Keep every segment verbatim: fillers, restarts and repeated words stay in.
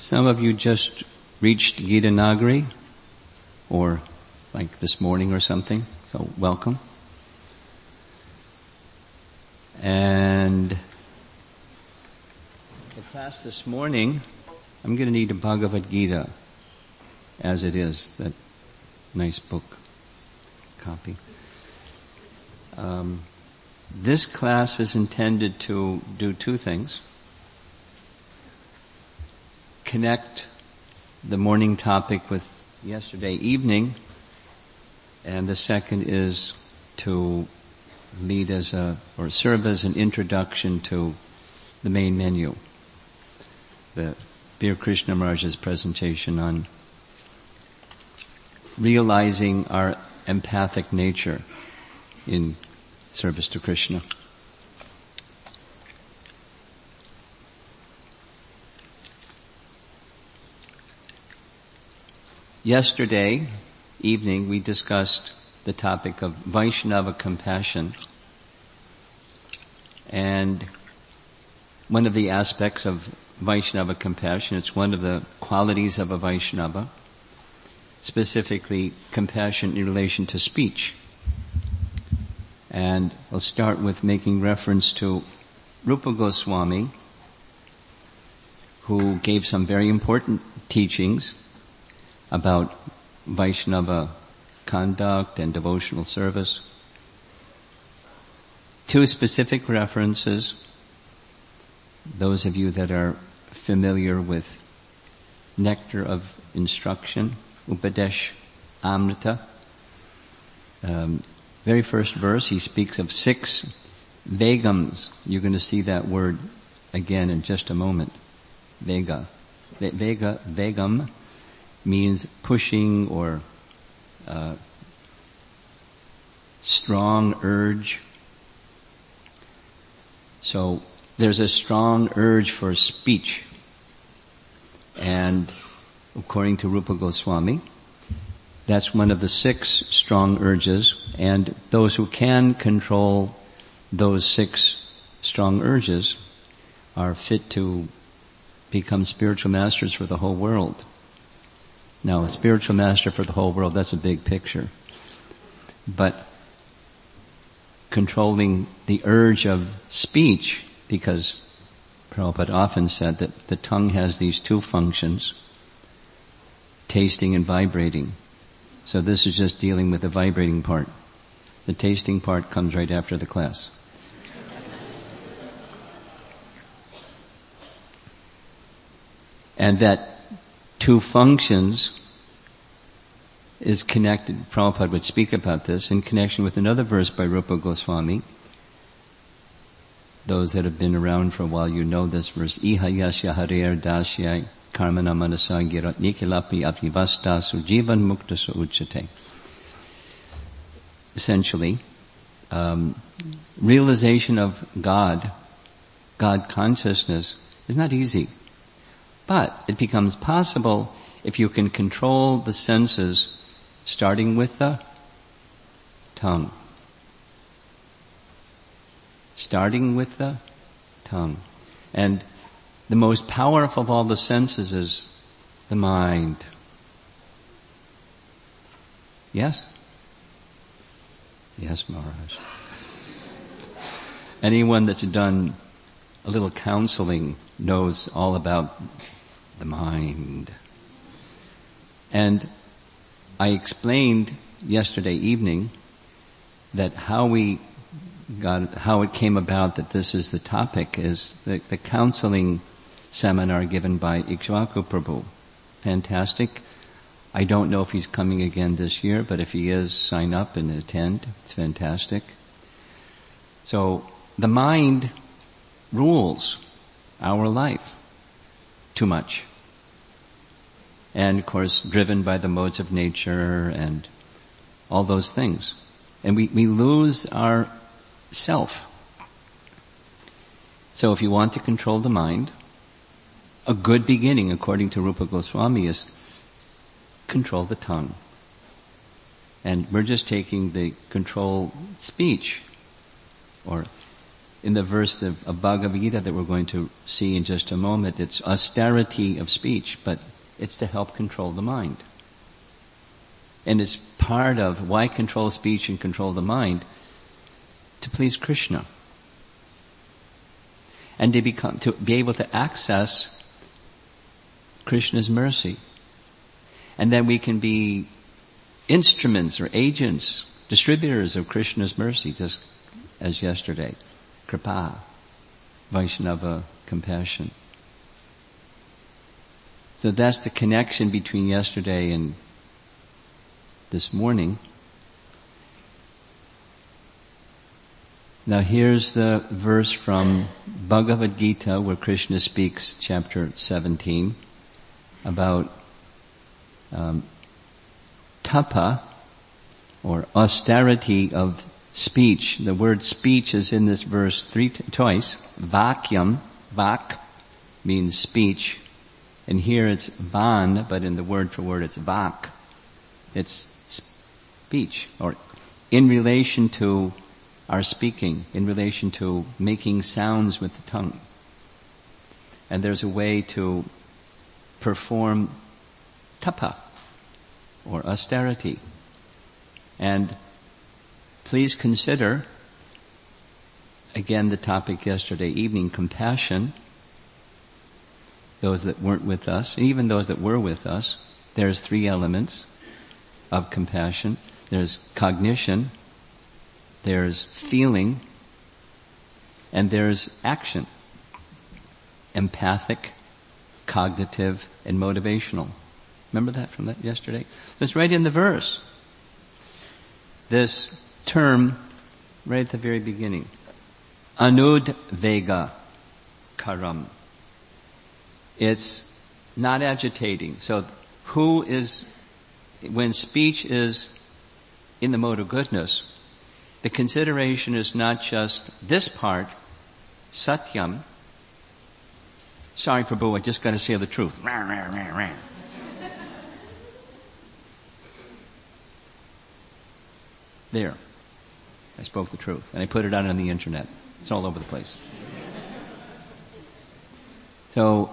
Some of you just reached Gita Nagari, or like this morning or something, so welcome. And the class this morning, I'm going to need a Bhagavad Gita, as it is, that nice book copy. Um, this class is intended to do two things. Connect the morning topic with yesterday evening, and the second is to lead as a, or serve as an introduction to the main menu, the Bir Krishna Maharaj's presentation on realizing our empathic nature in service to Krishna. Yesterday evening we discussed the topic of Vaishnava compassion, and one of the aspects of Vaishnava compassion, it's one of the qualities of a Vaishnava, specifically compassion in relation to speech. And I'll start with making reference to Rupa Goswami, who gave some very important teachings about Vaishnava conduct and devotional service. Two specific references, those of you that are familiar with Nectar of Instruction, Upadesh Amrita. Um, very first verse, he speaks of six vegams. You're going to see that word again in just a moment. Vega. Vega, vegam means pushing or uh, strong urge. So there's a strong urge for speech. And according to Rupa Goswami, that's one of the six strong urges, and those who can control those six strong urges are fit to become spiritual masters for the whole world. Now, a spiritual master for the whole world, that's a big picture. But controlling the urge of speech, because Prabhupada often said that the tongue has these two functions, tasting and vibrating. So this is just dealing with the vibrating part. The tasting part comes right after the class. And that two functions is connected, Prabhupada would speak about this in connection with another verse by Rupa Goswami. Those that have been around for a while, you know this verse. Iha yasya harer dasyai karmana manasa girat nikilapi apivastasu jivan muktasu uchate. Essentially, um, realization of God, God consciousness is not easy. But it becomes possible if you can control the senses, starting with the tongue. Starting with the tongue. And the most powerful of all the senses is the mind. Yes? Yes, Maharaj. Anyone that's done a little counseling knows all about the mind. And I explained yesterday evening that how we got, how it came about that this is the topic is the, the counseling seminar given by Ikshvaku Prabhu. Fantastic. I don't know if he's coming again this year, but if he is, sign up and attend. It's fantastic. So the mind rules our life too much. And of course, driven by the modes of nature and all those things. And we, we lose our self. So if you want to control the mind, a good beginning, according to Rupa Goswami, is control the tongue. And we're just taking the control speech, or in the verse of, of Bhagavad Gita that we're going to see in just a moment, it's austerity of speech, but it's to help control the mind. And it's part of why control speech and control the mind? To please Krishna. And to become, to be able to access Krishna's mercy. And then we can be instruments or agents, distributors of Krishna's mercy, just as yesterday. Kripa, Vaishnava, compassion. So that's the connection between yesterday and this morning. Now here's the verse from Bhagavad Gita where Krishna speaks, chapter seventeen, about um, tapa, or austerity of speech. The word speech is in this verse three t- twice. Vakyam, vak means speech, and here it's van, but in the word for word it's vak. It's speech, or in relation to our speaking, in relation to making sounds with the tongue. And there's a way to perform tapa, or austerity. And please consider, again, the topic yesterday evening, compassion. Those that weren't with us, and even those that were with us, there's three elements of compassion. There's cognition, there's feeling, and there's action. Empathic, cognitive, and motivational. Remember that from that yesterday? It's right in the verse. This term, right at the very beginning. Anudvega karam. It's not agitating. So who is, when speech is in the mode of goodness, the consideration is not just this part, satyam. Sorry, Prabhu, I just got to say the truth. There. I spoke the truth. And I put it out on the internet. It's all over the place. So,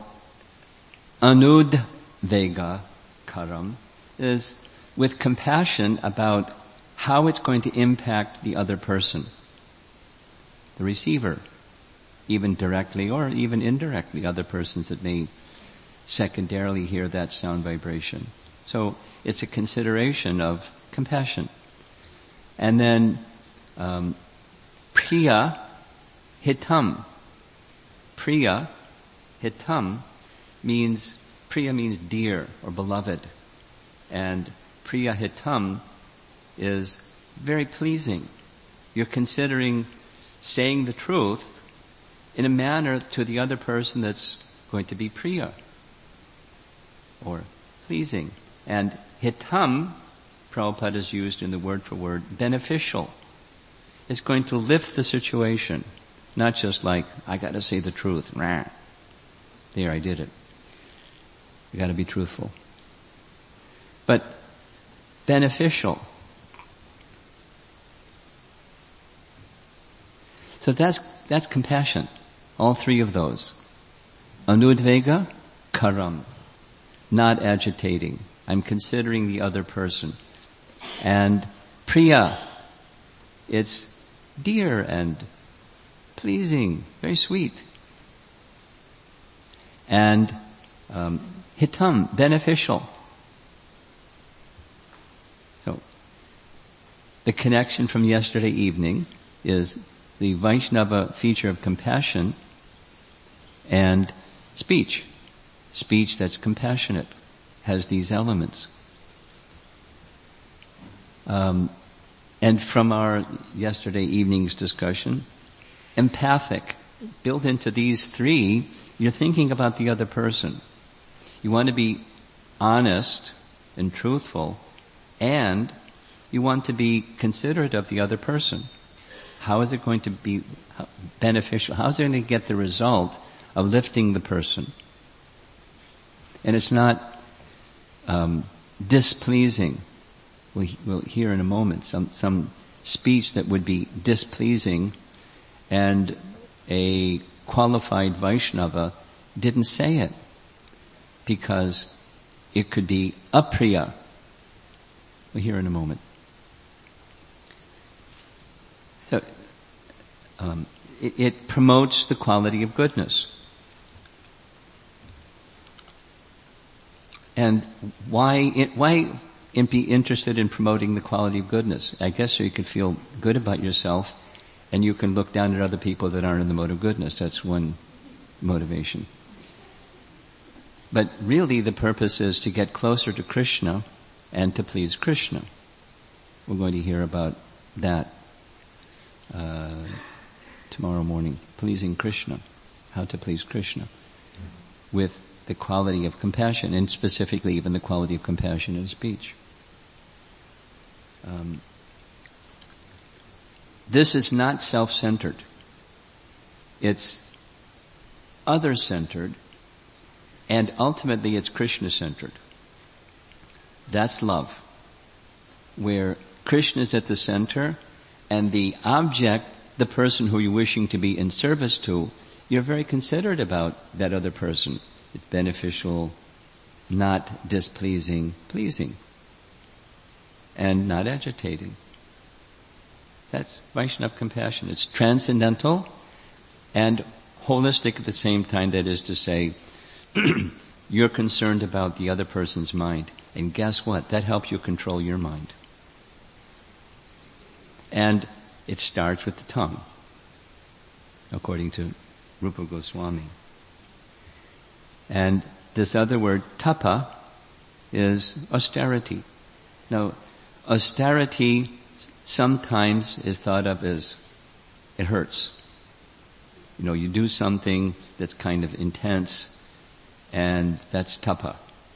anudvega karam is with compassion about how it's going to impact the other person, the receiver, even directly or even indirectly, other persons that may secondarily hear that sound vibration. So it's a consideration of compassion. And then um, priya hitam. Priya hitam means, priya means dear or beloved. And priya hitam is very pleasing. You're considering saying the truth in a manner to the other person that's going to be priya, or pleasing. And hitam, Prabhupada has used in the word for word, beneficial. It's going to lift the situation. Not just like, I gotta say the truth. Rah. There, I did it. You gotta be truthful. But beneficial. So that's, that's compassion. All three of those. Anudvega, karam. Not agitating. I'm considering the other person. And priya. It's dear and pleasing, very sweet. And um, hitam, beneficial. So, the connection from yesterday evening is the Vaishnava feature of compassion and speech. Speech that's compassionate has these elements. Um, and from our yesterday evening's discussion, empathic, built into these three, you're thinking about the other person. You want to be honest and truthful, and you want to be considerate of the other person. How is it going to be beneficial? How is it going to get the result of lifting the person? And it's not um, displeasing. We'll, we'll hear in a moment some some speech that would be displeasing and a qualified Vaishnava didn't say it, because it could be apriya. We'll hear in a moment. So, um, it, it promotes the quality of goodness. And why it, why be interested in promoting the quality of goodness? I guess so you can feel good about yourself, and you can look down at other people that aren't in the mode of goodness. That's one motivation. But really the purpose is to get closer to Krishna and to please Krishna. We're going to hear about that uh, tomorrow morning. Pleasing Krishna. How to please Krishna. With the quality of compassion, and specifically even the quality of compassion in speech. Um, this is not self-centered. It's other-centered, and ultimately it's Krishna-centered. That's love, where Krishna is at the center, and the object, the person who you're wishing to be in service to, you're very considerate about that other person. It's beneficial, not displeasing, pleasing, and not agitating. That's Vaishnava compassion. It's transcendental and holistic at the same time. That is to say, you're concerned about the other person's mind. And guess what? That helps you control your mind. And it starts with the tongue, according to Rupa Goswami. And this other word, tapa, is austerity. Now, austerity sometimes is thought of as it hurts. You know, you do something that's kind of intense, and that's tapa.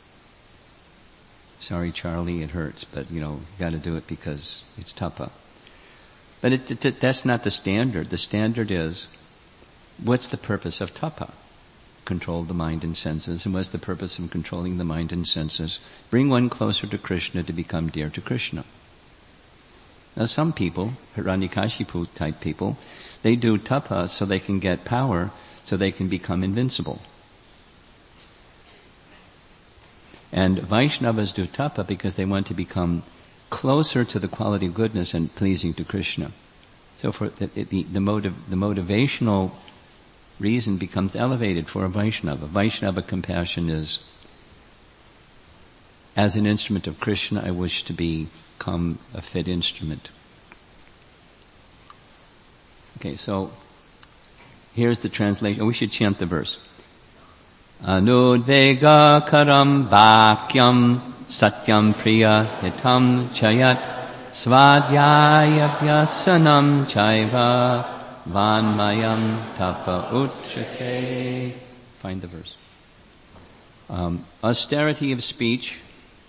Sorry, Charlie, it hurts, but you know, you gotta do it because it's tapa. But it, it, that's not the standard. The standard is, what's the purpose of tapa? Control the mind and senses. And what's the purpose of controlling the mind and senses? Bring one closer to Krishna, to become dear to Krishna. Now some people, Hiranyakashipu type people, they do tapa so they can get power, so they can become invincible. And Vaishnavas do tapa because they want to become closer to the quality of goodness and pleasing to Krishna. So for the, the, the, motiv, the motivational reason becomes elevated for a Vaishnava. Vaishnava compassion is, as an instrument of Krishna, I wish to become a fit instrument. Okay, so here's the translation. Oh, we should chant the verse. Anudvega karam bhakyam satyam priya hitam chayat svadhyaya vyasanam chaiva vanmayam tapa uchate. Find the verse. Um, austerity of speech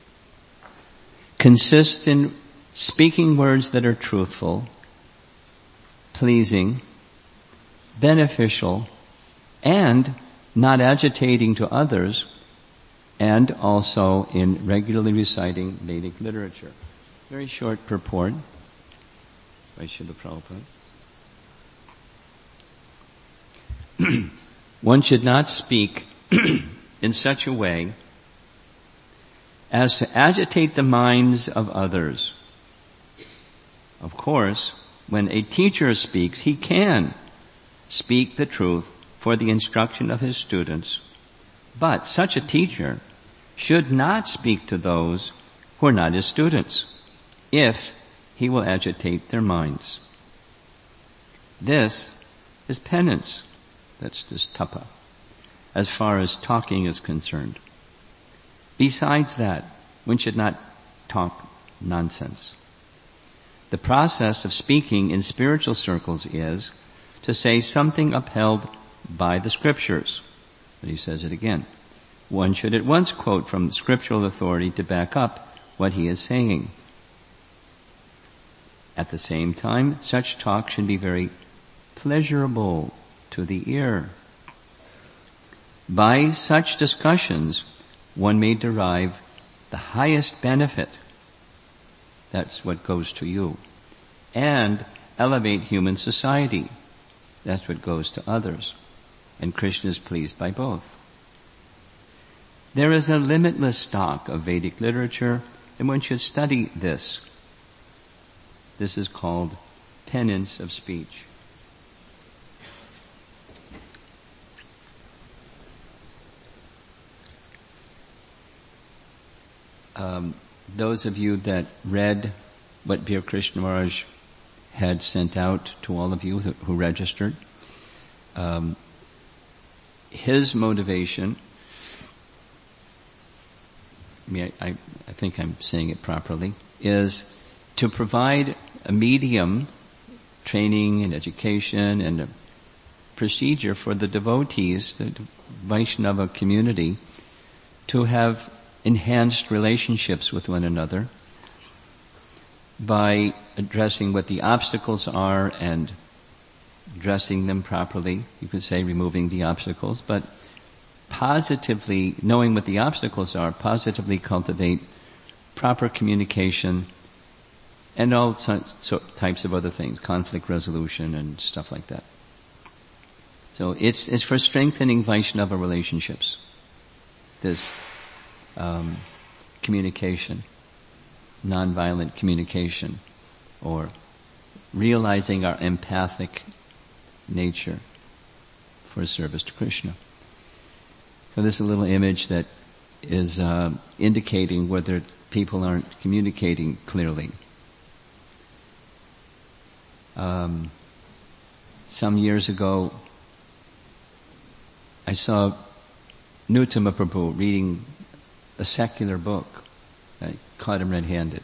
consists in speaking words that are truthful, pleasing, beneficial, and not agitating to others, and also in regularly reciting Vedic literature. Very short purport by Srila Prabhupada. One should not speak in such a way as to agitate the minds of others. Of course, when a teacher speaks, he can speak the truth for the instruction of his students, but such a teacher should not speak to those who are not his students, if he will agitate their minds. This is penance. That's just tapa, as far as talking is concerned. Besides that, one should not talk nonsense. The process of speaking in spiritual circles is to say something upheld by the scriptures. But he says it again. One should at once quote from scriptural authority to back up what he is saying. At the same time, such talk should be very pleasurable to the ear. By such discussions, one may derive the highest benefit. That's what goes to you. And elevate human society. That's what goes to others. And Krishna is pleased by both. There is a limitless stock of Vedic literature, and one should study this. This is called penance of speech. Um, those of you that read what Bir Krishna Maharaj had sent out to all of you who, who registered, um, his motivation, I mean, I, I think I'm saying it properly, is to provide a medium, training and education and a procedure for the devotees, the Vaishnava community, to have enhanced relationships with one another by addressing what the obstacles are and addressing them properly. You could say removing the obstacles, but positively, knowing what the obstacles are, positively cultivate proper communication and all so, types of other things, conflict resolution and stuff like that. So it's, it's for strengthening Vaishnava relationships, this um, communication, nonviolent communication, or realizing our empathic nature for service to Krishna. So this is a little image that is uh, indicating whether people aren't communicating clearly. Um, some years ago, I saw Nuttama Prabhu reading a secular book. I caught him red-handed.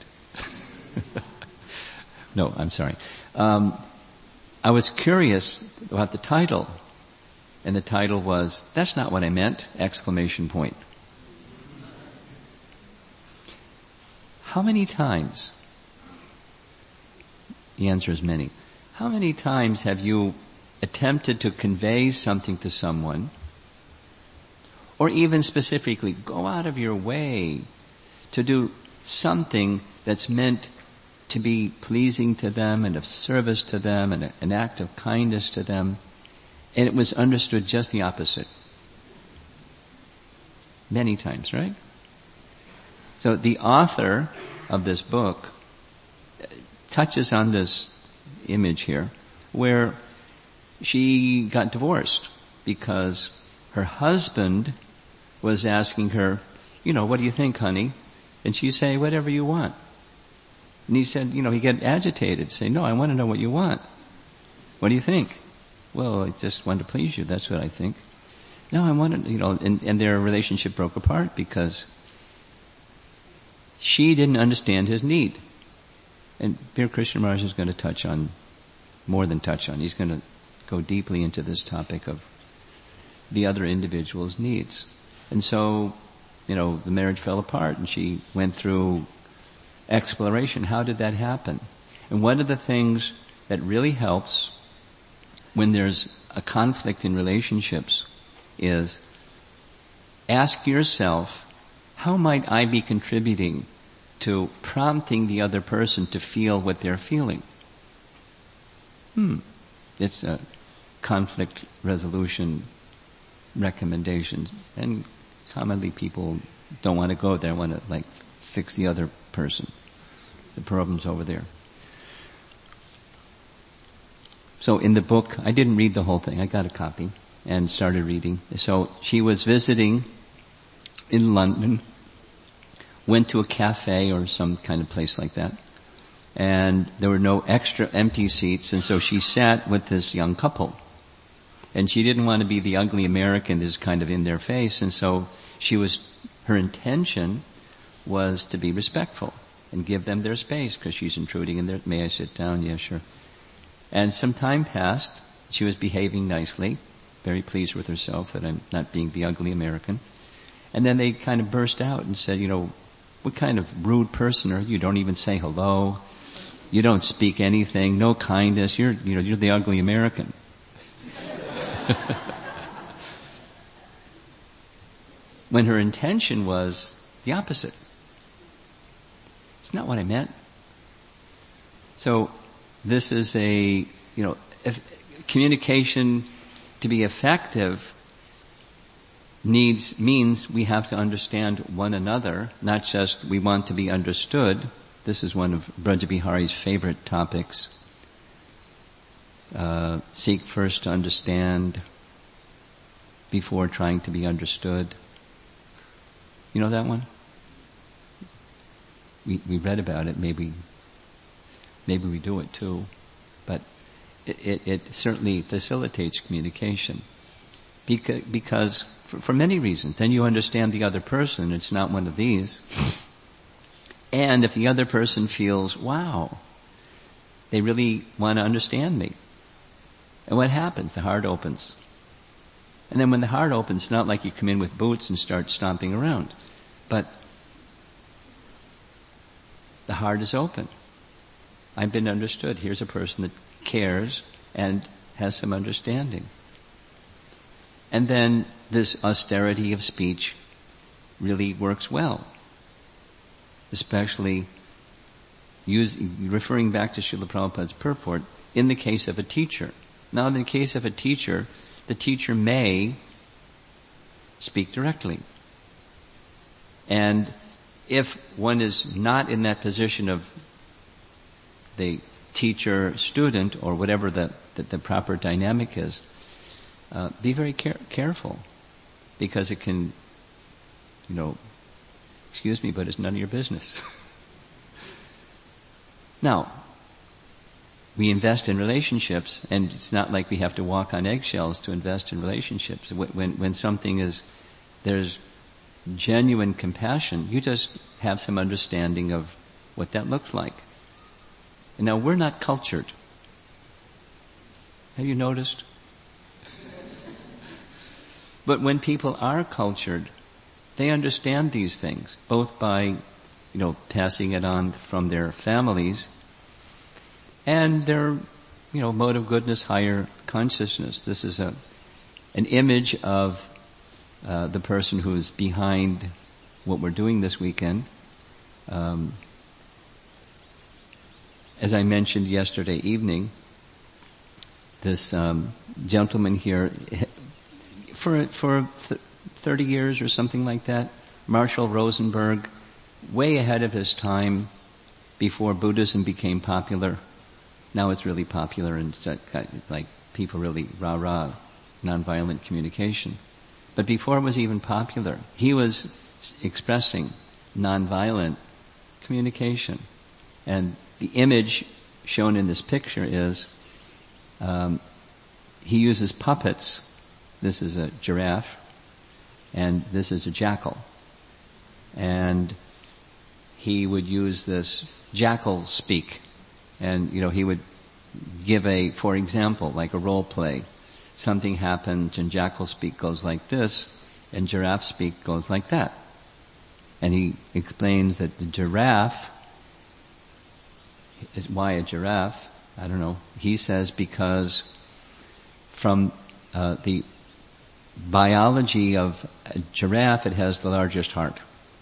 No, I'm sorry. Um, I was curious about the title, and the title was, "That's not what I meant!" Exclamation point. How many times? The answer is many. How many times have you attempted to convey something to someone, or even specifically go out of your way to do something that's meant to be pleasing to them and of service to them and an act of kindness to them, and it was understood just the opposite? Many times, right? So the author of this book touches on this image here, where she got divorced because her husband was asking her, you know, "What do you think, honey?" And she'd say, "Whatever you want." And he said, you know, he get agitated, say, "No, I want to know what you want. What do you think?" "Well, I just want to please you. That's what I think." "No, I want to," you know, and, and their relationship broke apart because she didn't understand his need. And Bir Krishna Maharaj is going to touch on, more than touch on, he's going to go deeply into this topic of the other individual's needs. And so, you know, the marriage fell apart and she went through exploration. How did that happen? And one of the things that really helps when there's a conflict in relationships is ask yourself, how might I be contributing to prompting the other person to feel what they're feeling? Hmm. It's a conflict resolution recommendation. And commonly people don't want to go there, want to like fix the other person. The problem's over there. So in the book, I didn't read the whole thing. I got a copy and started reading. So she was visiting in London, went to a cafe or some kind of place like that, and there were no extra empty seats, and so she sat with this young couple. And she didn't want to be the ugly American that's kind of in their face, and so she was, her intention was to be respectful and give them their space because she's intruding in there. "May I sit down?" "Yeah, sure." And some time passed. She was behaving nicely, very pleased with herself that I'm not being the ugly American. And then they kind of burst out and said, you know, "What kind of rude person are you? You don't even say hello. You don't speak anything. No kindness. You're, you know, you're the ugly American." When her intention was the opposite. It's not what I meant. So this is a, you know, if, communication to be effective needs, means we have to understand one another, not just we want to be understood. This is one of Brajabihari's favorite topics. Uh, seek first to understand before trying to be understood. You know that one? We, we read about it, maybe, maybe we do it too, but it, it, it certainly facilitates communication. Because, because for, for many reasons. Then you understand the other person, it's not one of these. And if the other person feels, wow, they really want to understand me. And what happens? The heart opens. And then when the heart opens, it's not like you come in with boots and start stomping around. But the heart is open. I've been understood. Here's a person that cares and has some understanding. And then this austerity of speech really works well. Especially use, referring back to Srila Prabhupada's purport, in the case of a teacher. Now in the case of a teacher, the teacher may speak directly. And if one is not in that position of the teacher-student or whatever the, the, the proper dynamic is, uh, be very care- careful because it can, you know, excuse me, but it's none of your business. Now, we invest in relationships, and it's not like we have to walk on eggshells to invest in relationships. When, when something is, there's genuine compassion, you just have some understanding of what that looks like. And now we're not cultured. Have you noticed? But when people are cultured, they understand these things, both by, you know, passing it on from their families and their, you know, mode of goodness, higher consciousness. This is a, an image of uh, the person who's behind what we're doing this weekend. Um, as I mentioned yesterday evening, this um, gentleman here, for for th- thirty years or something like that, Marshall Rosenberg, way ahead of his time, before Buddhism became popular. Now it's really popular and like people really rah-rah nonviolent communication. But before it was even popular, he was expressing nonviolent communication. And the image shown in this picture is um, he uses puppets. This is a giraffe, and this is a jackal. And he would use this jackal speak. And, you know, he would give a, for example, like a role play. Something happened and jackal speak goes like this and giraffe speak goes like that. And he explains that the giraffe is why a giraffe? I don't know. He says because from uh, the biology of a giraffe, it has the largest heart.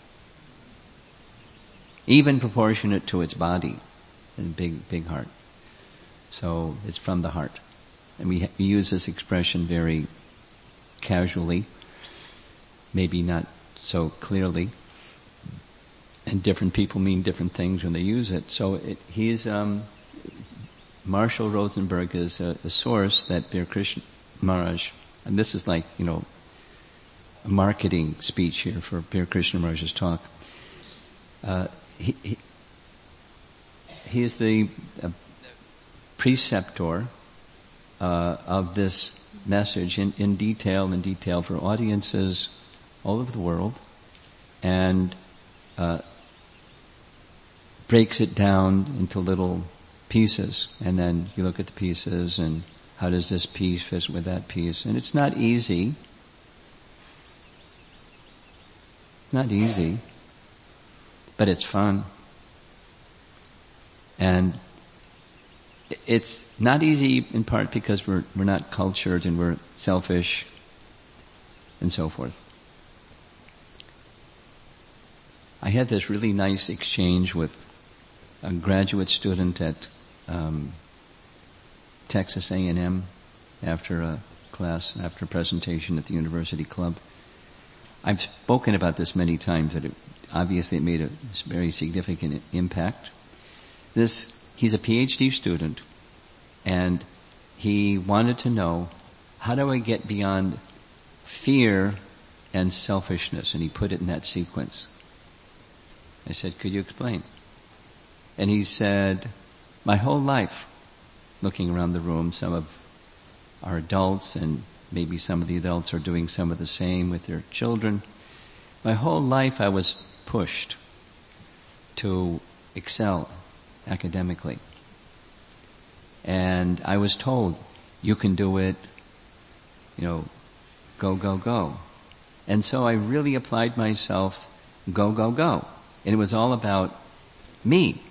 Even proportionate to its body. A big, big heart. So it's from the heart. And we, we use this expression very casually, maybe not so clearly. And different people mean different things when they use it. So it, he's, um, Marshall Rosenberg is a, a source that Bir Krishna Maharaj, and this is like, you know, a marketing speech here for Bir Krishna Maharaj's talk. Uh, he, he He is the uh, preceptor uh, of this message in, in detail, in detail for audiences all over the world, and uh, breaks it down into little pieces. And then you look at the pieces, and how does this piece fit with that piece? And it's not easy. It's not easy, but it's fun. And it's not easy in part because we're we're not cultured and we're selfish and so forth. I had this really nice exchange with a graduate student at um, Texas A and M after a class, after a presentation at the University Club. I've spoken about this many times, that it, obviously it made a very significant impact. This, he's a PhD student, and he wanted to know, how do I get beyond fear and selfishness? And he put it in that sequence. I said, could you explain? And he said, my whole life, looking around the room, some of our adults, and maybe some of the adults are doing some of the same with their children. My whole life I was pushed to excel academically. And I was told, you can do it, you know, go, go, go. And so I really applied myself, go, go, go. And it was all about me.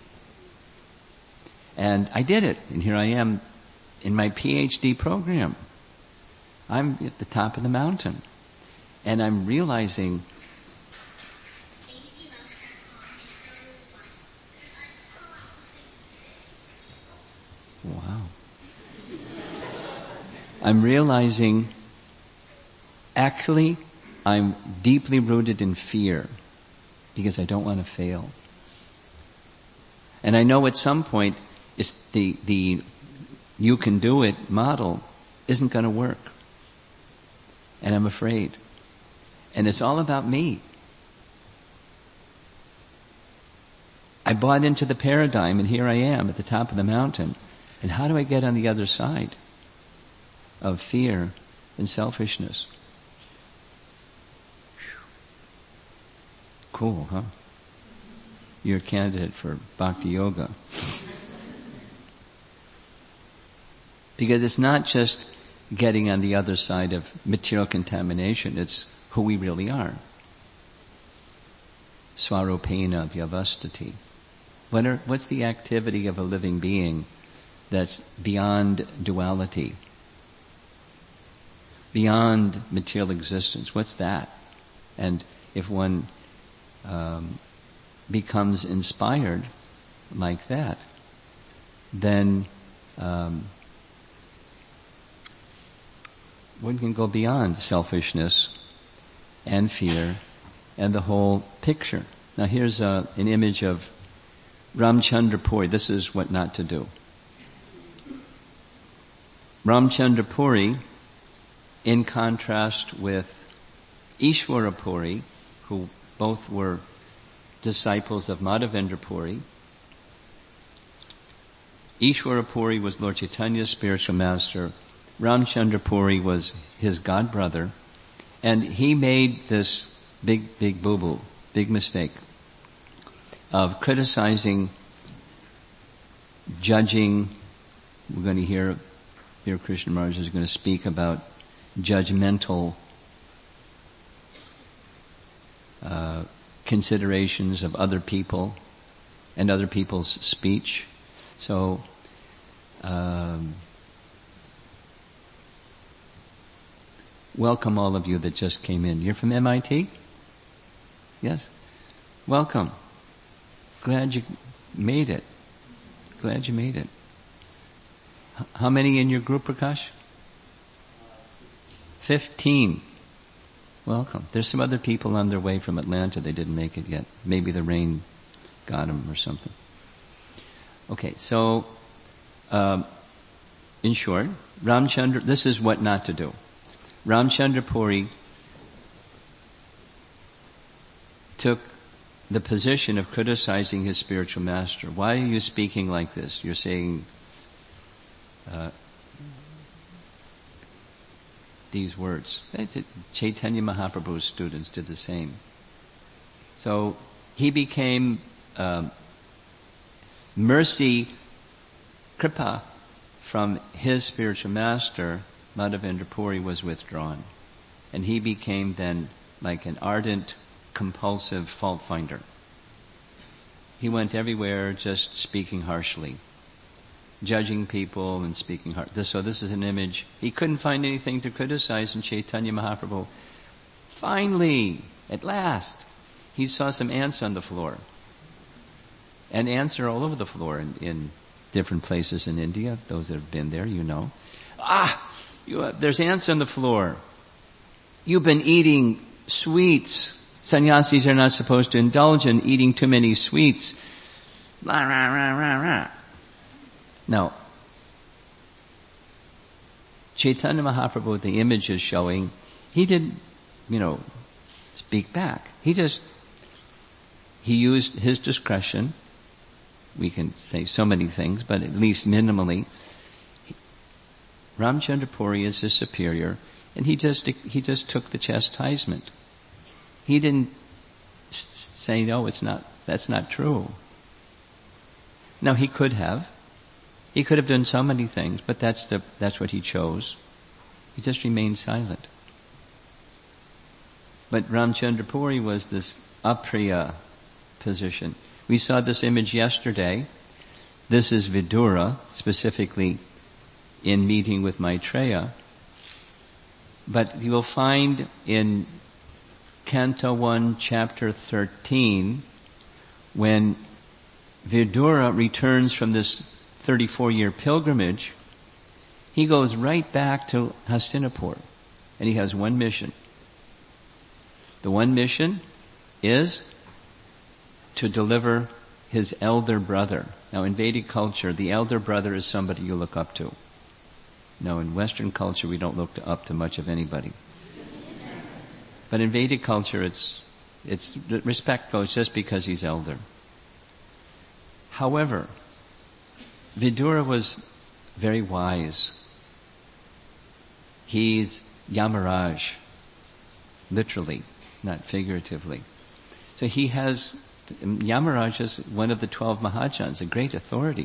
And I did it. And here I am in my PhD program. I'm at the top of the mountain. And I'm realizing, wow. I'm realizing, actually, I'm deeply rooted in fear because I don't want to fail. And I know at some point, it's the, the you can do it model isn't going to work. And I'm afraid. And it's all about me. I bought into the paradigm, and here I am at the top of the mountain. And how do I get on the other side of fear and selfishness? Cool, huh? You're a candidate for Bhakti Yoga. Because it's not just getting on the other side of material contamination, it's who we really are. Swarupena vyavastati. What are, what's the activity of a living being that's beyond duality? Beyond material existence? What's that? And if one um, becomes inspired like that, then um, one can go beyond selfishness and fear and the whole picture. Now here's a, an image of Ramchandra Puri. This is what not to do. Ramchandra Puri, in contrast with Ishvara Puri, who both were disciples of Madhavendra Puri. Ishvara Puri was Lord Chaitanya's spiritual master. Ramchandra Puri was his god brother, and he made this big, big boo-boo, big mistake of criticizing, judging. We're going to hear, here Krishna Maharaj is going to speak about judgmental uh, considerations of other people and other people's speech. So, um, welcome all of you that just came in. You're from M I T? Yes? Welcome. Glad you made it. Glad you made it. H- how many in your group, Prakash? Fifteen. Welcome. There's some other people on their way from Atlanta. They didn't make it yet. Maybe the rain got them or something. Okay, so, um, in short, Ramchandra, this is what not to do. Ramchandra Puri took the position of criticizing his spiritual master. Why are you speaking like this? You're saying uh, these words. Chaitanya Mahaprabhu's students did the same. So he became um, mercy, kripa, from his spiritual master. Madhavendra Puri was withdrawn. And he became then like an ardent, compulsive fault finder. He went everywhere just speaking harshly, judging people and speaking harsh. So this is an image. He couldn't find anything to criticize in Chaitanya Mahaprabhu. Finally, at last, he saw some ants on the floor. And ants are all over the floor in, in different places in India. Those that have been there, you know. Ah! You have, there's ants on the floor. You've been eating sweets. Sannyasis are not supposed to indulge in eating too many sweets. Rah, rah, rah, rah, rah. Now, Chaitanya Mahaprabhu, the image is showing, he didn't, you know, speak back. He just, he used his discretion. We can say so many things, but at least minimally. Ramchandra Puri is his superior, and he just, he just took the chastisement. He didn't say, no, it's not, that's not true. Now he could have. He could have done so many things, but that's the, that's what he chose. He just remained silent. But Ramchandra Puri was this apriya position. We saw this image yesterday. This is Vidura, specifically in meeting with Maitreya. But you will find in Canto one, Chapter thirteen, when Vidura returns from this thirty-four year pilgrimage, he goes right back to Hastinapur, and he has one mission. The one mission is to deliver his elder brother. Now in Vedic culture, the elder brother is somebody you look up to. No, in Western culture, we don't look to, up to much of anybody. But in Vedic culture, it's, it's, respect goes just because he's elder. However, Vidura was very wise. He's Yamaraj, literally, not figuratively. So he has, Yamaraj is one of the twelve Mahajans, a great authority.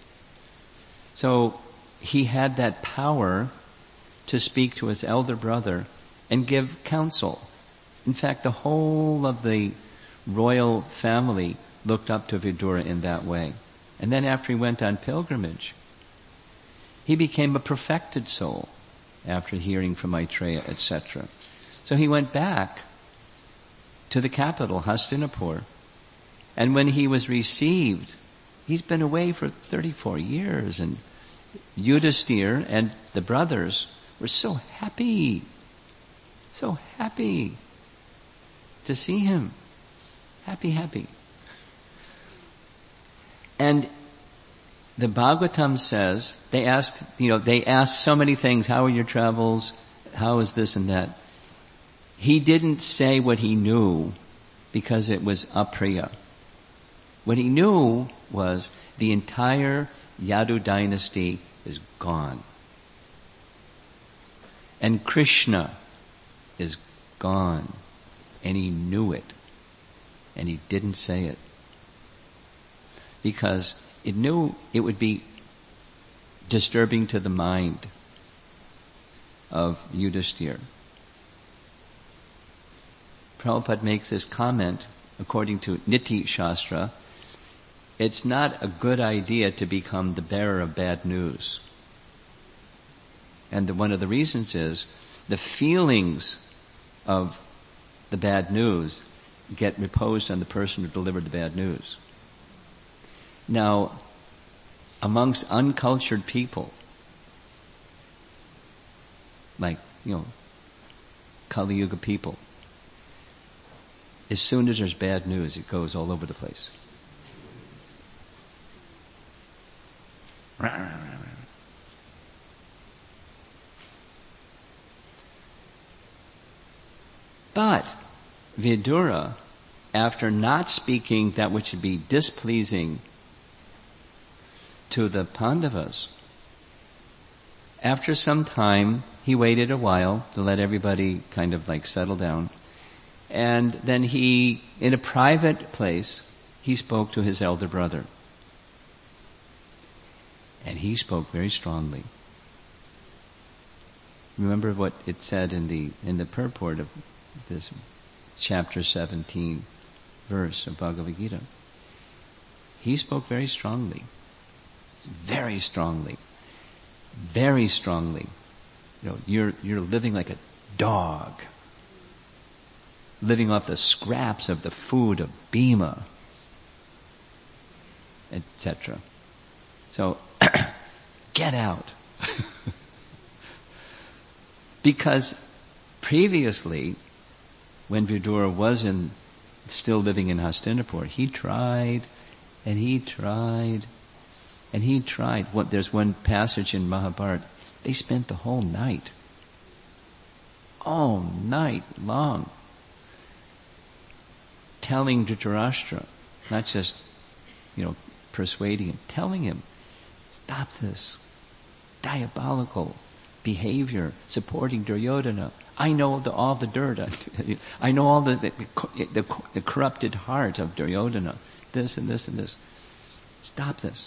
So he had that power to speak to his elder brother and give counsel. In fact, the whole of the royal family looked up to Vidura in that way. And then after he went on pilgrimage, he became a perfected soul after hearing from Maitreya, et cetera. So he went back to the capital, Hastinapur. And when he was received, he's been away for thirty-four years, and Yudhisthira and the brothers were so happy, so happy to see him. Happy, happy. And the Bhagavatam says, they asked, you know, they asked so many things, how are your travels? How is this and that? He didn't say what he knew because it was apriya. What he knew was the entire Yadu dynasty is gone. And Krishna is gone. And he knew it. And he didn't say it. Because it knew it would be disturbing to the mind of Yudhisthira. Prabhupada makes this comment, according to Niti Shastra, it's not a good idea to become the bearer of bad news. And the, one of the reasons is the feelings of the bad news get reposed on the person who delivered the bad news. Now, amongst uncultured people, like, you know, Kali Yuga people, as soon as there's bad news, it goes all over the place. But Vidura, after not speaking that which would be displeasing to the Pandavas, after some time, he waited a while to let everybody kind of like settle down. And then he, in a private place, he spoke to his elder brother. And he spoke very strongly. Remember what it said in the, in the purport of this chapter seventeen verse of Bhagavad Gita. He spoke very strongly. Very strongly. Very strongly. You know, you're, you're living like a dog. Living off the scraps of the food of Bhima, et cetera. So, get out. Because previously, when Vidura was in, still living in Hastinapur, he tried, and he tried, and he tried. What, there's one passage in Mahabharata, they spent the whole night, all night long, telling Dhritarashtra, not just, you know, persuading him, telling him, stop this diabolical behavior, supporting Duryodhana. I know the, all the dirt. I know all the the, the the corrupted heart of Duryodhana. This and this and this. Stop this.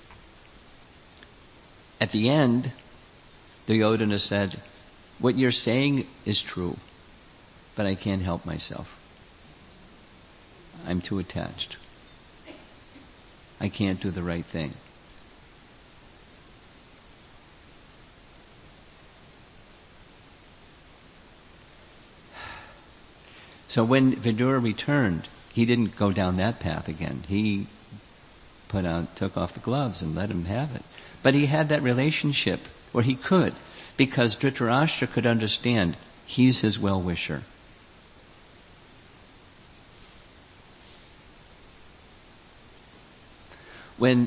At the end, Duryodhana said, what you're saying is true, but I can't help myself. I'm too attached. I can't do the right thing. So when Vidura returned, he didn't go down that path again. He put out, took off the gloves and let him have it. But he had that relationship where he could, because Dhritarashtra could understand he's his well-wisher. When,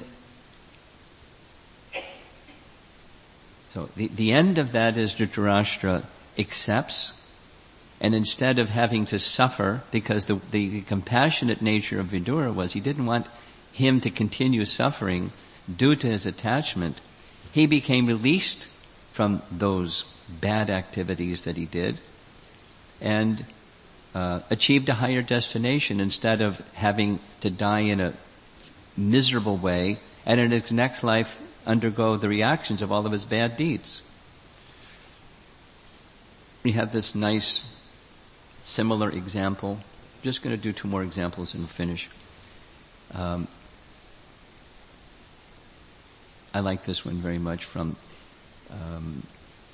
so the, the end of that is Dhritarashtra accepts, and instead of having to suffer, because the, the, the compassionate nature of Vidura was he didn't want him to continue suffering due to his attachment, he became released from those bad activities that he did and uh, achieved a higher destination instead of having to die in a miserable way and in his next life undergo the reactions of all of his bad deeds. We have this nice similar example. I'm just going to do two more examples and we'll finish. Um, I like this one very much from um,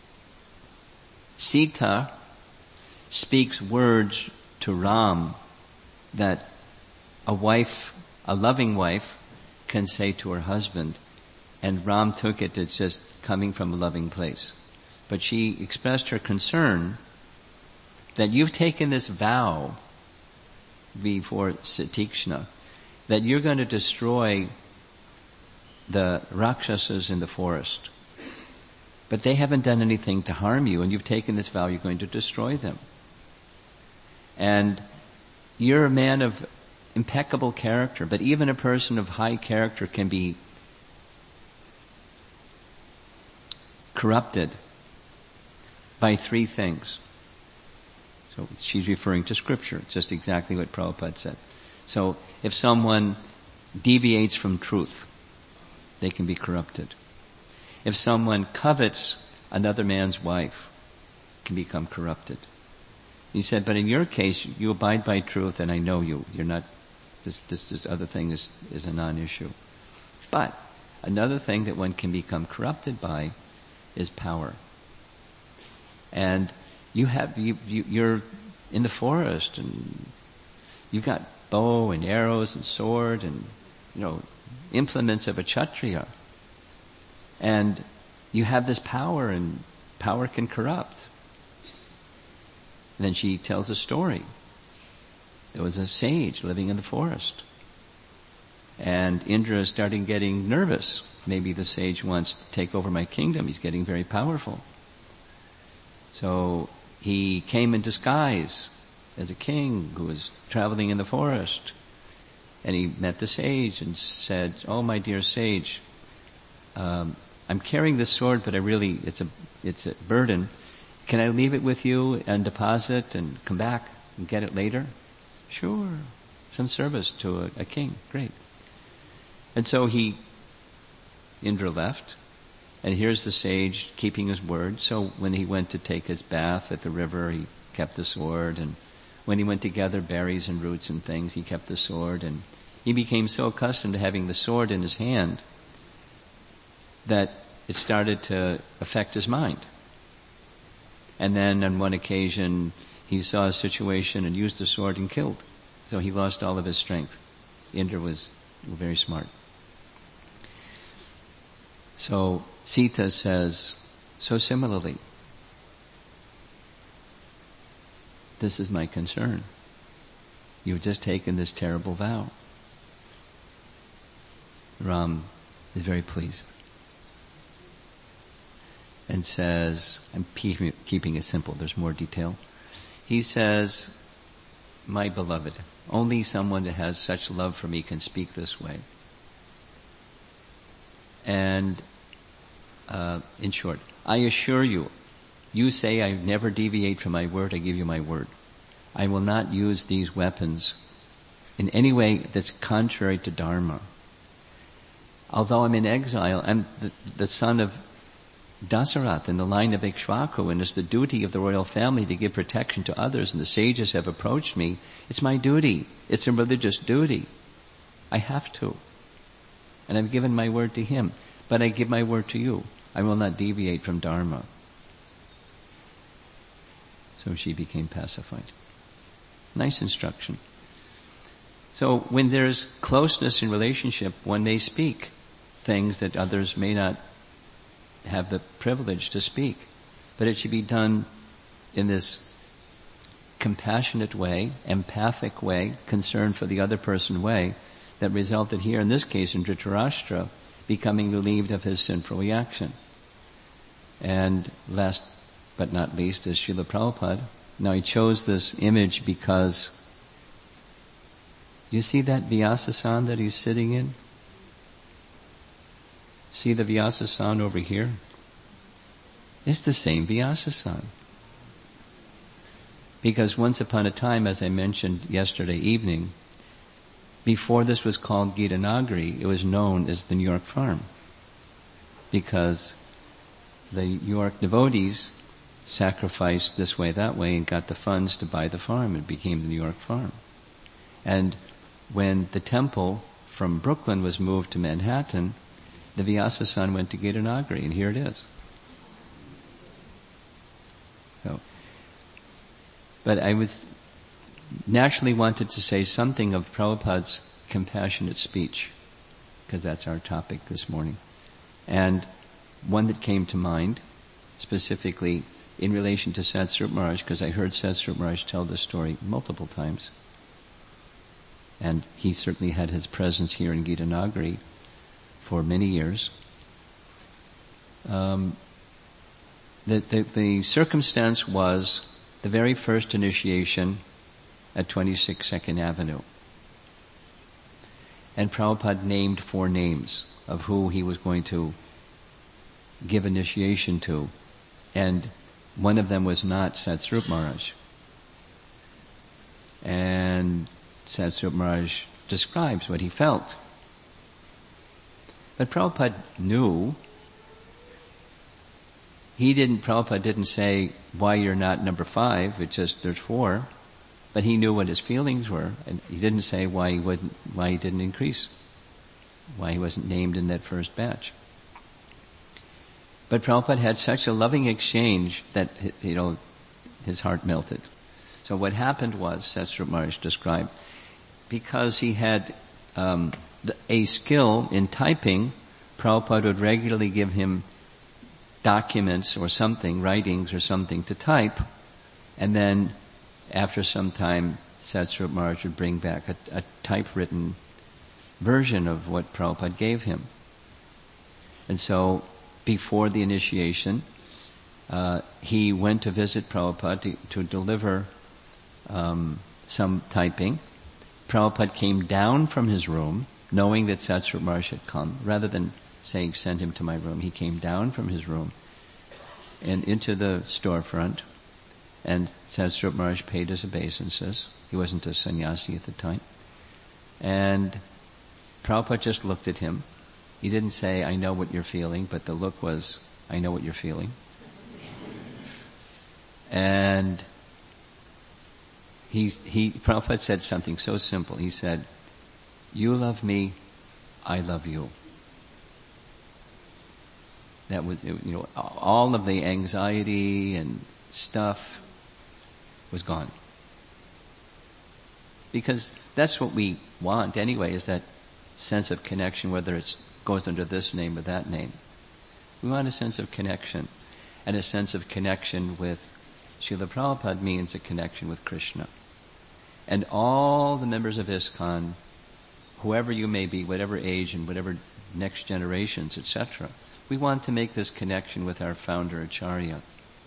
Sita speaks words to Ram that a wife, a loving wife, can say to her husband, and Ram took it as just coming from a loving place. But she expressed her concern that you've taken this vow before Satikshna that you're going to destroy the Rakshasas in the forest. But they haven't done anything to harm you, and you've taken this vow you're going to destroy them. And you're a man of impeccable character, but even a person of high character can be corrupted by three things. So she's referring to scripture, just exactly what Prabhupada said. So if someone deviates from truth, they can be corrupted. If someone covets another man's wife, can become corrupted. He said, but in your case, you abide by truth, and I know you. You're not, this, this, this other thing is, is a non-issue. But another thing that one can become corrupted by is power. And you have, you, you, you're in the forest, and you've got bow and arrows and sword and, you know, implements of a Kshatriya. And you have this power, and power can corrupt. And then she tells a story. There was a sage living in the forest. And Indra is starting getting nervous. Maybe the sage wants to take over my kingdom. He's getting very powerful. So he came in disguise as a king who was traveling in the forest. And he met the sage and said, oh, my dear sage, um, I'm carrying this sword, but I really, it's a, it's a burden. Can I leave it with you and deposit and come back and get it later? Sure. Some service to a, a king. Great. And so he, Indra left, and here's the sage keeping his word. So when he went to take his bath at the river, he kept the sword, and when he went to gather berries and roots and things, he kept the sword, and he became so accustomed to having the sword in his hand that it started to affect his mind. And then on one occasion, he saw a situation and used the sword and killed. So he lost all of his strength. Indra was very smart. So Sita says, so similarly, this is my concern. You've just taken this terrible vow. Ram is very pleased and says, I'm keeping it simple, there's more detail. He says, my beloved, only someone that has such love for me can speak this way. And uh, in short, I assure you, you say I never deviate from my word, I give you my word. I will not use these weapons in any way that's contrary to Dharma. Although I'm in exile, I'm the, the son of Dasarath in the line of Ikshvaku, and it's the duty of the royal family to give protection to others, and the sages have approached me. It's my duty. It's a religious duty. I have to. And I've given my word to him. But I give my word to you. I will not deviate from Dharma. So she became pacified. Nice instruction. So when there's closeness in relationship, one may speak things that others may not have the privilege to speak. But it should be done in this compassionate way, empathic way, concern for the other person way, that resulted here, in this case, in Dhritarashtra, becoming relieved of his sinful reaction. And last but not least is Srila Prabhupada. Now he chose this image because you see that Vyasasana that he's sitting in? See the Vyasasana over here? It's the same Vyasasana. Because once upon a time, as I mentioned yesterday evening, before this was called Gita Nagari, it was known as the New York Farm. Because the New York devotees sacrificed this way, that way, and got the funds to buy the farm. It became the New York Farm. And when the temple from Brooklyn was moved to Manhattan, the Vyasasana went to Gita Nagari, and here it is. So, but I was naturally wanted to say something of Prabhupada's compassionate speech, because that's our topic this morning. And one that came to mind, specifically in relation to Satsvarupa Maharaj, because I heard Satsvarupa Maharaj tell this story multiple times. And he certainly had his presence here in Gita Nagari for many years. Um, the, the, the circumstance was the very first initiation at twenty-six Second Avenue. And Prabhupada named four names of who he was going to give initiation to. And one of them was not Satsvarupa Maharaj. And Satsvarupa Maharaj describes what he felt. But Prabhupada knew. He didn't, Prabhupada didn't say why you're not number five, it's just there's four. But he knew what his feelings were, and he didn't say why he wouldn't, why he didn't increase, why he wasn't named in that first batch. But Prabhupada had such a loving exchange that, you know, his heart melted. So what happened was, Satsvarupa Maharaj described, because he had um, the, a skill in typing, Prabhupada would regularly give him documents or something, writings or something to type, and then after some time, Satsvarupa Maharaj would bring back a, a typewritten version of what Prabhupada gave him. And so, before the initiation, uh, he went to visit Prabhupada to, to deliver um, some typing. Prabhupada came down from his room, knowing that Satsvarupa Maharaj had come. Rather than saying, send him to my room, he came down from his room and into the storefront. And Satsvarupa Maharaj paid his obeisances. He wasn't a sannyasi at the time. And Prabhupada just looked at him. He didn't say, I know what you're feeling, but the look was, I know what you're feeling. And he, he, Prabhupada said something so simple. He said, you love me, I love you. That was, you know, all of the anxiety and stuff was gone. Because that's what we want anyway, is that sense of connection, whether it goes under this name or that name. We want a sense of connection, and a sense of connection with Srila Prabhupada means a connection with Krishna. And all the members of ISKCON, whoever you may be, whatever age and whatever next generations, et cetera, we want to make this connection with our founder Acharya.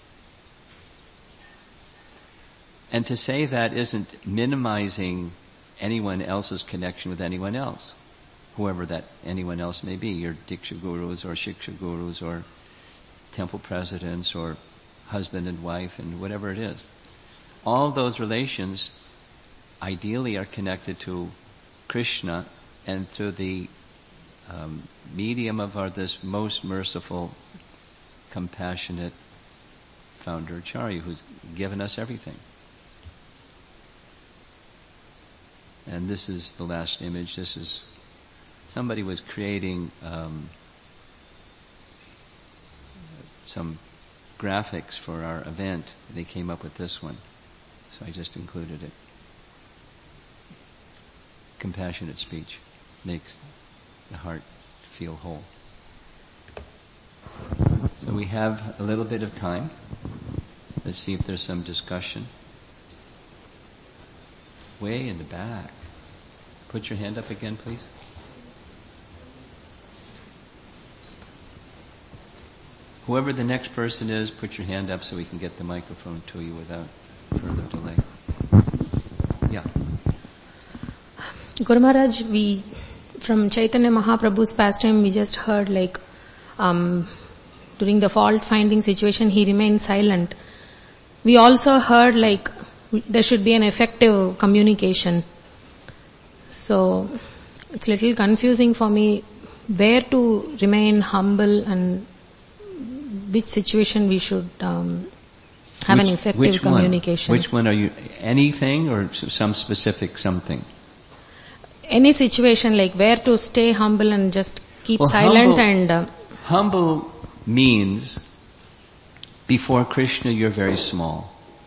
And to say that isn't minimizing anyone else's connection with anyone else, whoever that anyone else may be, your Diksha Gurus or Shiksha Gurus or temple presidents or husband and wife and whatever it is. All those relations ideally are connected to Krishna and through the um, medium of our this most merciful, compassionate founder Acharya who's given us everything. And this is the last image. This is, somebody was creating um, some graphics for our event. They came up with this one. So I just included it. Compassionate speech makes the heart feel whole. So we have a little bit of time. Let's see if there's some discussion. Way in the back. Put your hand up again, please. Whoever the next person is, put your hand up so we can get the microphone to you without further delay. Yeah. Guru Maharaj, we, from Chaitanya Mahaprabhu's pastime, we just heard like, um, during the fault finding situation, he remained silent. We also heard like, there should be an effective communication. So, it's a little confusing for me where to remain humble and which situation we should um, have which, an effective which communication. One? Which one are you, anything or some specific something? Any situation, like where to stay humble and just keep well, silent humble, and... Uh, humble means before Krishna you're very small.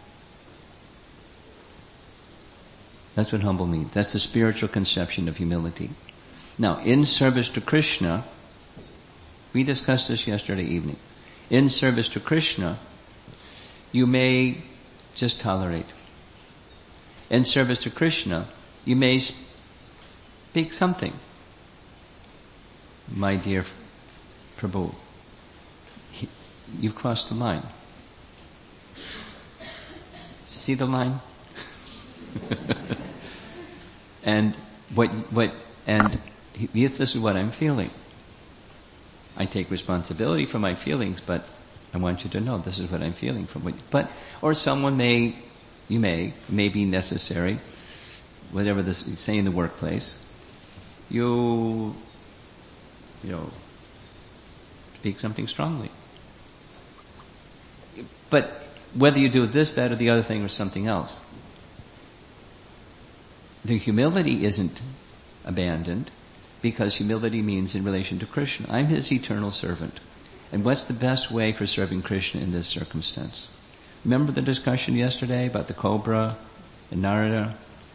That's what humble means. That's the spiritual conception of humility. Now, in service to Krishna, we discussed this yesterday evening. In service to Krishna, you may just tolerate. In service to Krishna, you may speak something. My dear Prabhu, he, you've crossed the line. See the line? And what, what, and this is what I'm feeling. I take responsibility for my feelings, but I want you to know this is what I'm feeling from what, but, or someone may, you may, may be necessary, whatever this, say in the workplace, you, you know, speak something strongly. But whether you do this, that, or the other thing, or something else, the humility isn't abandoned, because humility means in relation to Krishna. I'm his eternal servant. And what's the best way for serving Krishna in this circumstance? Remember the discussion yesterday about the cobra and Narada?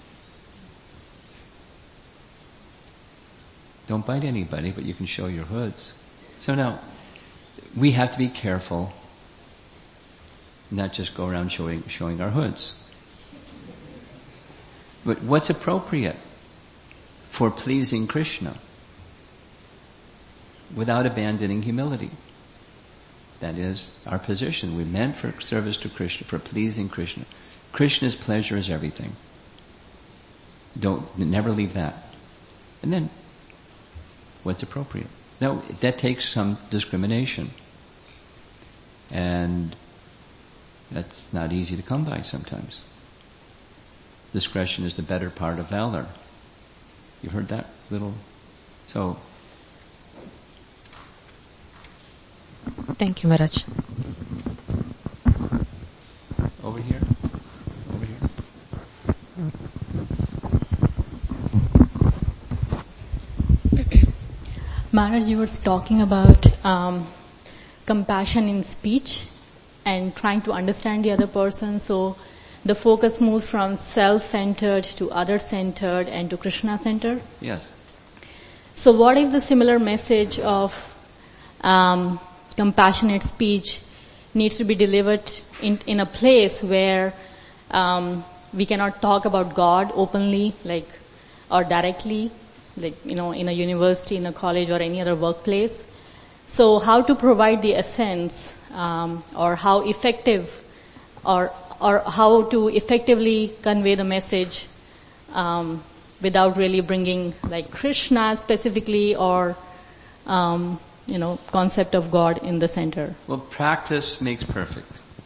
Don't bite anybody, but you can show your hoods. So now, we have to be careful, not just go around showing, showing our hoods. But what's appropriate for pleasing Krishna without abandoning humility? That is our position. We're meant for service to Krishna, for pleasing Krishna. Krishna's pleasure is everything. Don't, never leave that. And then, what's appropriate? Now, that takes some discrimination. And that's not easy to come by sometimes. Discretion is the better part of valor. You heard that little? So. Thank you, Maharaj. Over here. Over here. Maharaj, you were talking about um, compassion in speech and trying to understand the other person. So the focus moves from self-centered to other-centered and to Krishna-centered? Yes. So what if the similar message of um, compassionate speech needs to be delivered in, in a place where um, we cannot talk about God openly, like, or directly, like, you know, in a university, in a college, or any other workplace. So how to provide the essence, um, or how effective, or or how to effectively convey the message um, without really bringing, like, Krishna specifically, or um, you know, concept of God in the center. Well, practice makes perfect.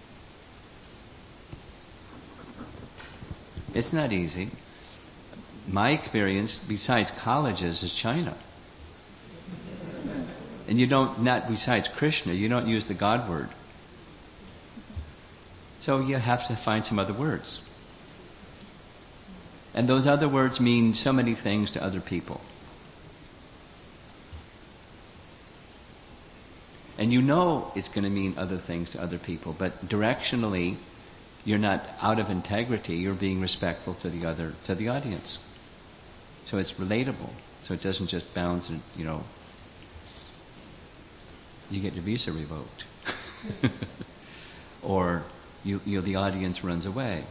It's not easy. My experience, besides colleges, is China. And you don't, not besides Krishna, you don't use the God word. So you have to find some other words. And those other words mean so many things to other people. And you know it's going to mean other things to other people, but directionally, you're not out of integrity, you're being respectful to the other, to the audience. So it's relatable. So it doesn't just bounce and, you know, you get your visa revoked. Or you, you know, the audience runs away.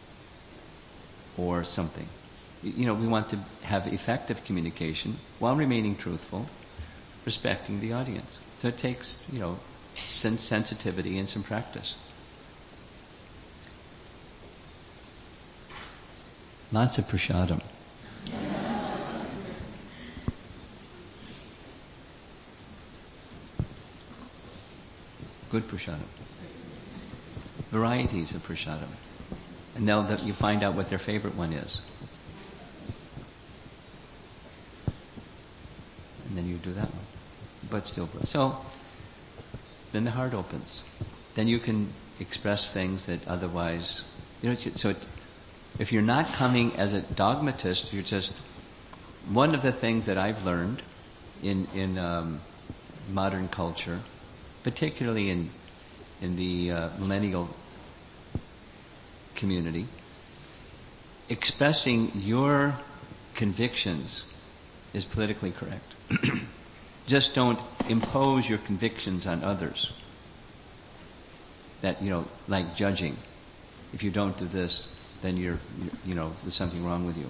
Or something. You know, we want to have effective communication while remaining truthful, respecting the audience. So it takes, you know, sen- sensitivity and some practice. Lots of prasadam. Good prasadam. Varieties of prasadam. And now that you find out what their favorite one is. And then you do that one. But still, so then the heart opens. Then you can express things that otherwise, you know, so it, if you're not coming as a dogmatist, you're just, one of the things that I've learned in, in, um, modern culture, particularly in, in the, uh, millennial community, expressing your convictions is politically correct. Just don't impose your convictions on others. That, you know, like judging. If you don't do this, then you're, you're, you know, there's something wrong with you.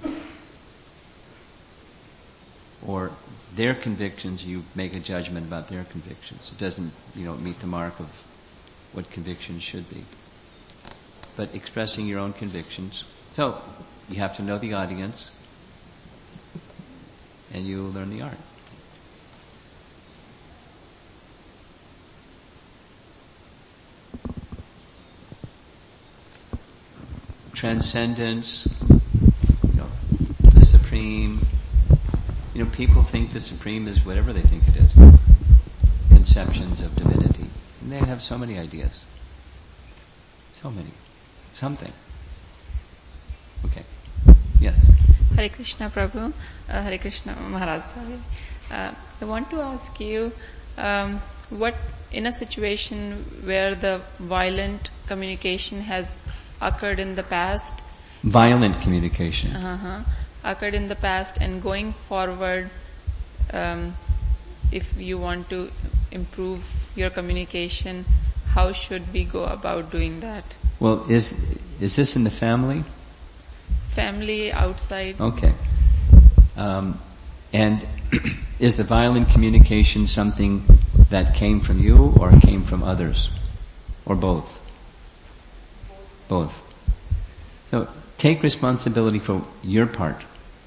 Or their convictions, you make a judgment about their convictions. It doesn't, you know, meet the mark of what convictions should be. But expressing your own convictions. So, you have to know the audience, and you learn the art. Transcendence, you know, the Supreme. You know, people think the Supreme is whatever they think it is. Conceptions of divinity. And they have so many ideas. So many. Something. Okay. Yes. Hare Krishna Prabhu, uh, Hare Krishna Maharaj, sorry. Uh, I want to ask you, um, what, in a situation where the violent communication has occurred in the past. Violent communication. Uh-huh. Occurred in the past, and going forward, um, if you want to improve your communication, how should we go about doing that? Well, is is this in the family? Family, outside. Okay. Um, and is the violent communication something that came from you or came from others? Or both? Both. So take responsibility for your part.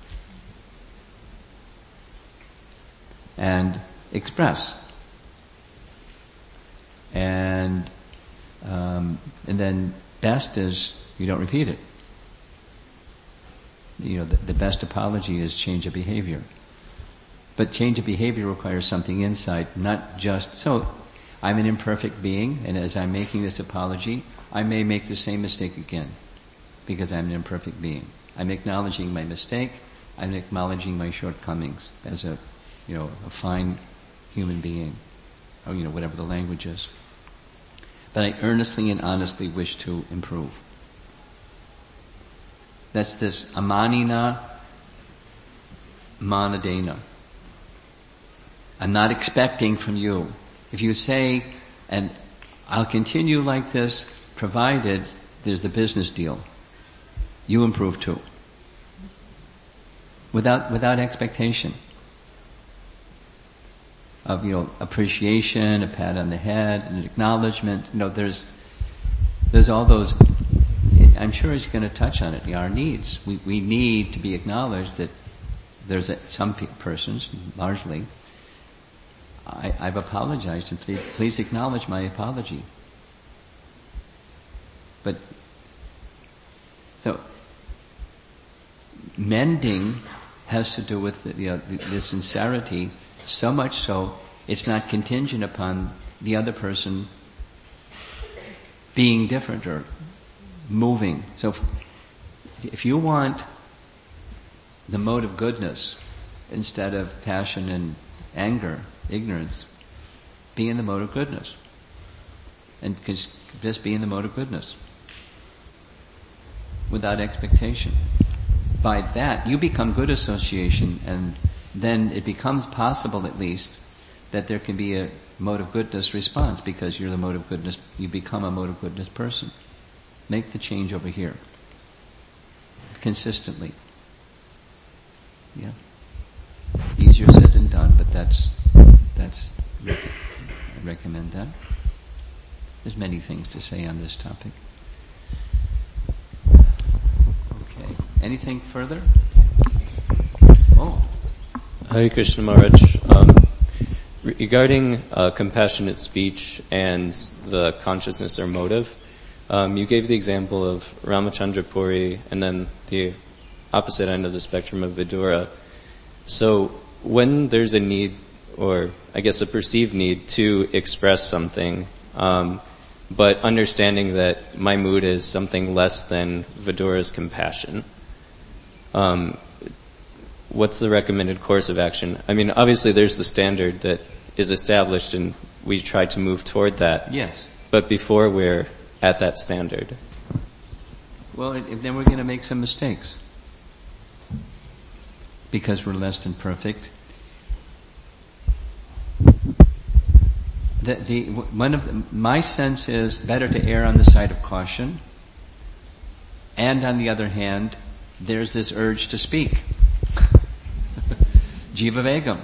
And express. And um, and then best is you don't repeat it. You know, the, the best apology is change of behavior. But change of behavior requires something inside, not just, so I'm an imperfect being, and as I'm making this apology, I may make the same mistake again, because I'm an imperfect being. I'm acknowledging my mistake, I'm acknowledging my shortcomings as a, you know, a fine human being, or, you know, whatever the language is. But I earnestly and honestly wish to improve. That's this amanina manadena. I'm not expecting from you. If you say, and I'll continue like this provided there's a business deal. You improve too. Without, without expectation of, you know, appreciation, a pat on the head, an acknowledgement. You know, there's, there's all those, I'm sure he's going to touch on it, our needs. We, we need to be acknowledged that there's a, some pe- persons, largely, I, I've apologized and please, please acknowledge my apology. But, so, mending has to do with the, you know, the, the sincerity, so much so it's not contingent upon the other person being different or moving. So if, if you want the mode of goodness instead of passion and anger, ignorance, be in the mode of goodness. And just be in the mode of goodness. Without expectation. By that, you become good association, and then it becomes possible at least that there can be a mode of goodness response, because you're the mode of goodness, you become a mode of goodness person. Make the change over here. Consistently. Yeah. Easier said than done, but that's, that's, I recommend that. There's many things to say on this topic. Okay. Anything further? Oh. Hare Krishna Maharaj. Um, regarding uh, compassionate speech and the consciousness or motive, um, you gave the example of Ramachandra Puri and then the opposite end of the spectrum of Vidura. So when there's a need, or I guess a perceived need to express something, um, but understanding that my mood is something less than Vidura's compassion, um, what's the recommended course of action? I mean, obviously there's the standard that is established and we try to move toward that. Yes. But before we're at that standard. Well, if, then we're going to make some mistakes. Because we're less than perfect. The, the, one of the, my sense is better to err on the side of caution. And on the other hand, there's this urge to speak. Jiva Vegam.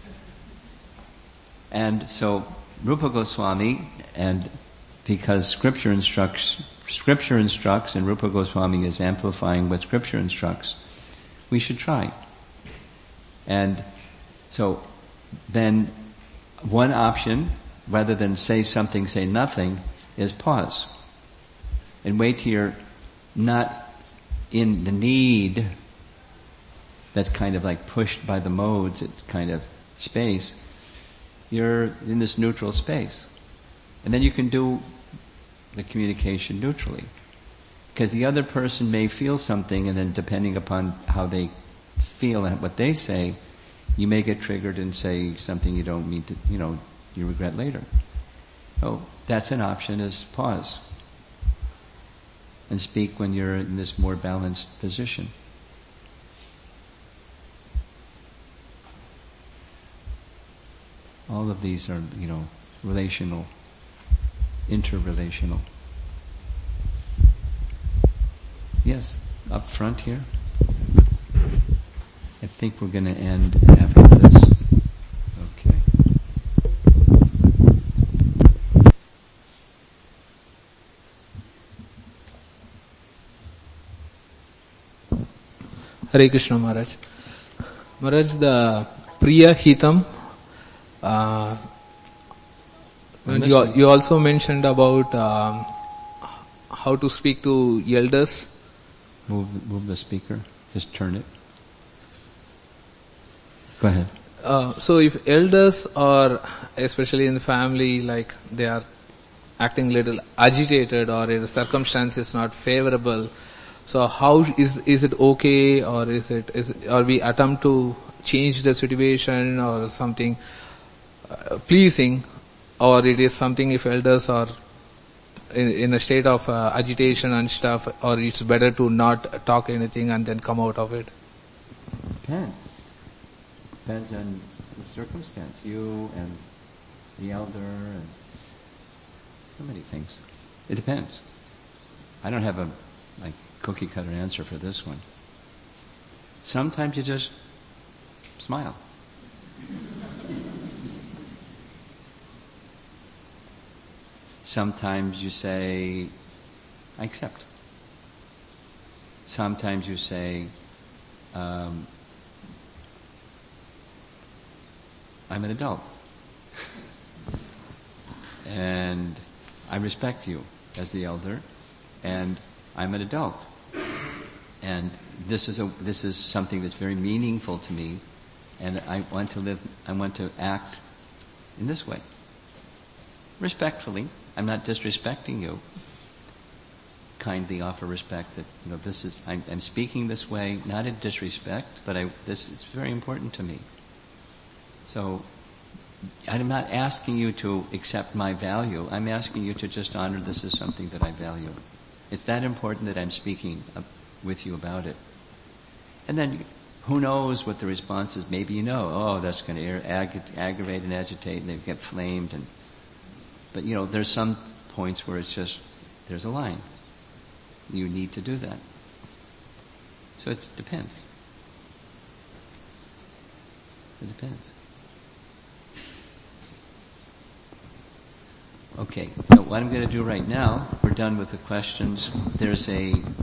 And so, Rupa Goswami, and because Scripture instructs, Scripture instructs, and Rupa Goswami is amplifying what Scripture instructs, we should try. And so, then, one option, rather than say something, say nothing, is pause. And wait till you're not in the need that's kind of like pushed by the modes, it's kind of space. You're in this neutral space. And then you can do the communication neutrally. Because the other person may feel something, and then depending upon how they feel and what they say, you may get triggered and say something you don't mean to, you know, you regret later. So that's an option, is pause. And speak when you're in this more balanced position. All of these are, you know, relational, interrelational. Yes, up front here. I think we're going to end after this. Okay. Hare Krishna Maharaj. Maharaj, the Priya Hitam, uh, you, you also mentioned about um, how to speak to elders. Move, move the speaker. Just turn it. Go ahead. Uh, so if elders are, especially in the family, like they are acting a little agitated or the circumstance is not favorable, so how is is it okay, or is it is or we attempt to change the situation or something uh, pleasing, or it is something if elders are in, in a state of uh, agitation and stuff, or it's better to not talk anything and then come out of it? Depends. Depends on the circumstance. You and the elder, and So many things. It depends. I don't have a like cookie cutter answer for this one. Sometimes you just smile. Sometimes you say, I accept. Sometimes you say, um, I'm an adult. And I respect you as the elder, and I'm an adult. And this is a, this is something that's very meaningful to me, and I want to live, I want to act in this way. Respectfully. I'm not disrespecting you. Kindly offer respect that, you know, this is, I'm, I'm speaking this way, not in disrespect, but I, this is very important to me. So, I'm not asking you to accept my value. I'm asking you to just honor this as something that I value. It's that important that I'm speaking with you about it. And then, who knows what the response is? Maybe you know, oh, that's going to ag- aggravate and agitate, and they get flamed. And but you know, there's some points where it's just there's a line. You need to do that. So it depends. It depends. Okay, so what I'm going to do right now, we're done with the questions. There's a